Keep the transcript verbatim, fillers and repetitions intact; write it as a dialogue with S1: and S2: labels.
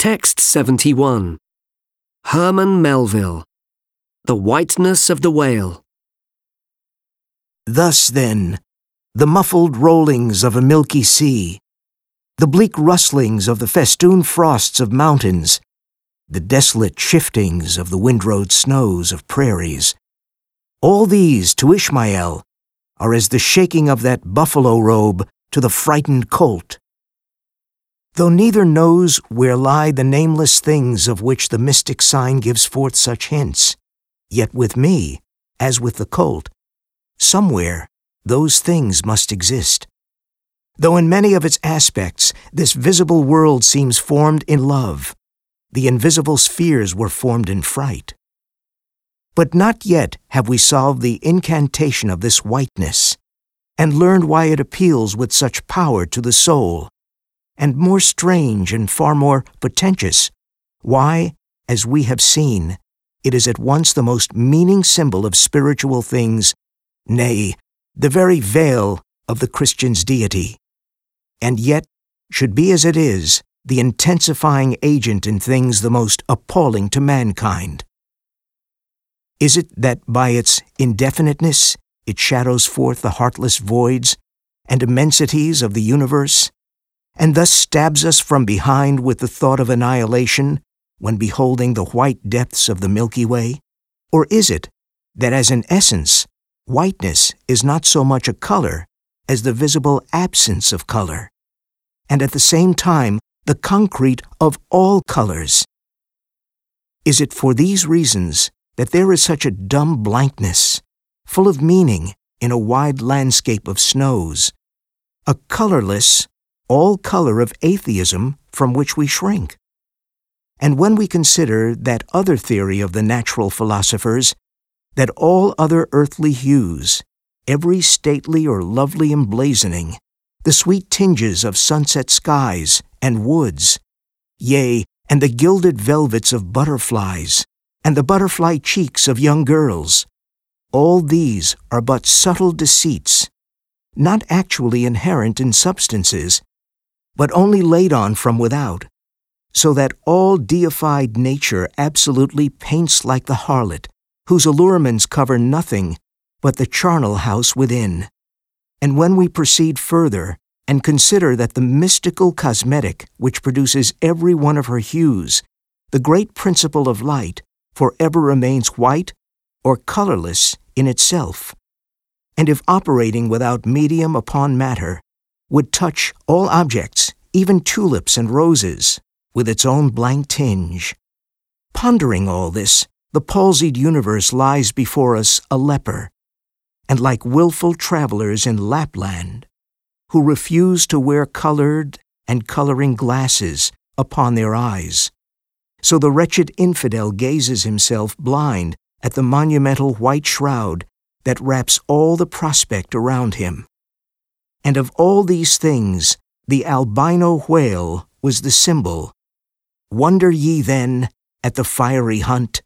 S1: Text seventy-one. Herman Melville. The Whiteness of the Whale.
S2: Thus, then, the muffled rollings of a milky sea, the bleak rustlings of the festooned frosts of mountains, the desolate shiftings of the windrowed snows of prairies, all these to Ishmael are as the shaking of that buffalo robe to the frightened colt. Though neither knows where lie the nameless things of which the mystic sign gives forth such hints, yet with me, as with the colt, somewhere those things must exist. Though in many of its aspects this visible world seems formed in love, the invisible spheres were formed in fright. But not yet have we solved the incantation of this whiteness, and learned why it appeals with such power to the soul, and more strange and far more portentous, why, as we have seen, it is at once the most meaning symbol of spiritual things, nay, the very veil of the Christian's deity, and yet should be as it is, the intensifying agent in things the most appalling to mankind. Is it that by its indefiniteness it shadows forth the heartless voids and immensities of the universe, and thus stabs us from behind with the thought of annihilation when beholding the white depths of the Milky Way? Or is it that as an essence, whiteness is not so much a color as the visible absence of color, and at the same time the concrete of all colors? Is it for these reasons that there is such a dumb blankness, full of meaning in a wide landscape of snows, a colorless, all color of atheism from which we shrink? And when we consider that other theory of the natural philosophers, that all other earthly hues, every stately or lovely emblazoning, the sweet tinges of sunset skies and woods, yea, and the gilded velvets of butterflies, and the butterfly cheeks of young girls, all these are but subtle deceits, not actually inherent in substances, but only laid on from without, so that all deified nature absolutely paints like the harlot, whose allurements cover nothing but the charnel house within. And when we proceed further and consider that the mystical cosmetic which produces every one of her hues, the great principle of light, forever remains white or colorless in itself, and if operating without medium upon matter, would touch all objects, even tulips and roses, with its own blank tinge. Pondering all this, the palsied universe lies before us a leper, and like willful travelers in Lapland, who refuse to wear colored and coloring glasses upon their eyes, so the wretched infidel gazes himself blind at the monumental white shroud that wraps all the prospect around him. And of all these things, the albino whale was the symbol. Wonder ye then at the fiery hunt?